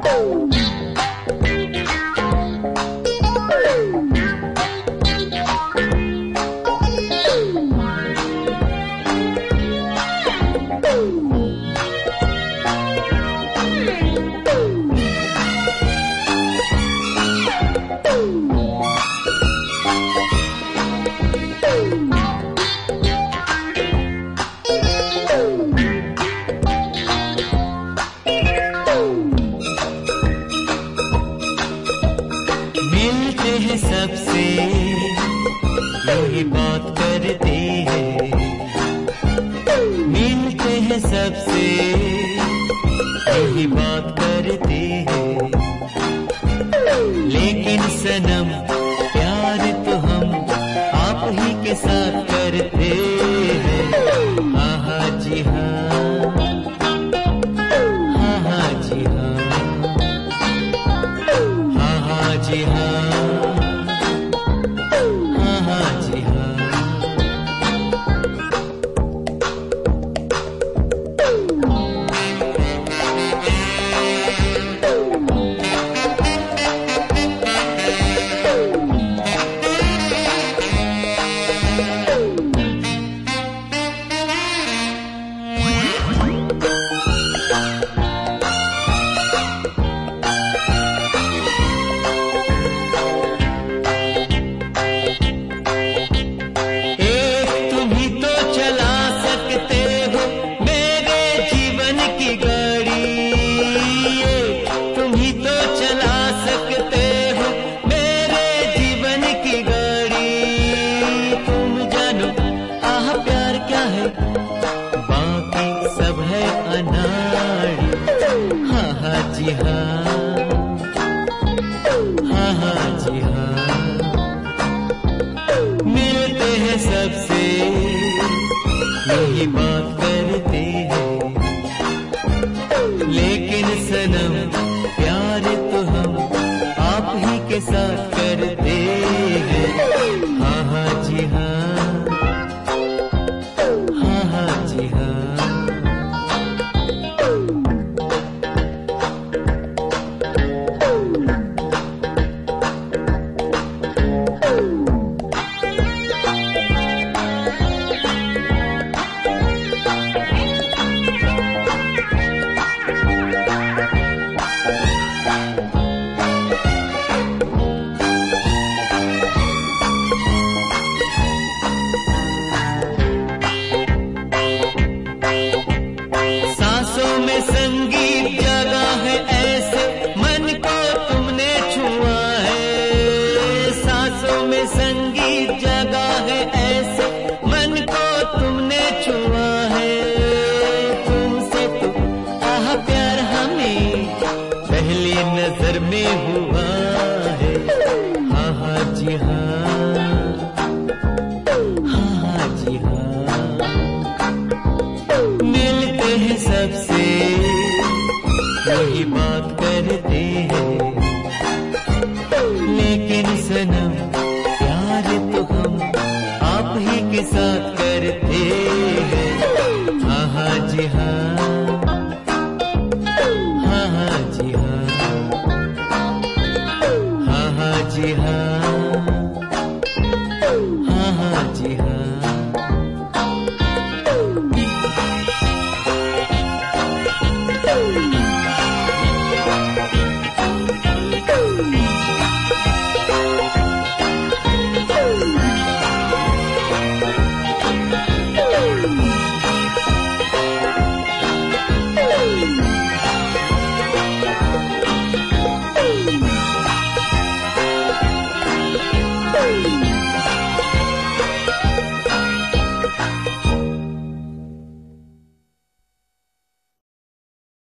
सबसे यही बात करते हैं, मिलते हैं सबसे यही बात करते हैं, लेकिन सनम प्यार तो हम आप ही के साथ करते हैं। हाँ हाँ जी हाँ, हाँ हाँ जी हाँ, हाँ हाँ जी हाँ, जी हाँ, हाँ हाँ जी हाँ, मिलते हैं सबसे यही बात करते हैं, लेकिन सनम प्यार तो हम आप ही के साथ करते हैं। हाँ हाँ जी हाँ, हाँ हाँ जी हाँ। संगीत जगा है ऐसे मन को तुमने छुआ है, सांसों में संगीत जगा है ऐसे मन को तुमने छुआ है, तुमसे तो आह प्यार हमें पहली नजर में हुआ है। हाँ हाँ जी हाँ, हाँ हाँ जी हाँ, मिलते हैं सबसे यही बात करते हैं, लेकिन सनम प्यार तो हम आप ही के साथ करते हैं। हाँ हाँ जी हाँ, हाँ हाँ जी हाँ, हाँ हाँ जी हाँ।